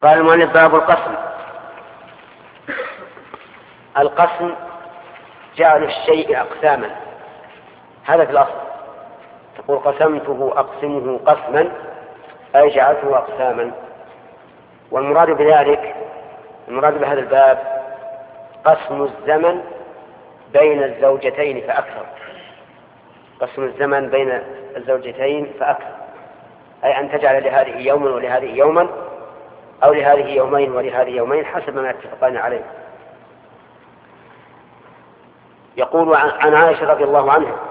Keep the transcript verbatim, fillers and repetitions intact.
قال المؤلف باب القسم. القسم جعل الشيء أقساما، هذا في الأصل. تقول قسمته أقسمه قسما أي جعلته أقساما. والمراد بذلك المراد بهذا الباب قسم الزمن بين الزوجتين فأكثر. قسم الزمن بين الزوجتين فأكثر، أي أن تجعل لهذه يوما ولهذه يوما، أو لهذه يومين ولهذه يومين حسب ما اتفقان عليه. يقول عن عائشة رضي الله عنها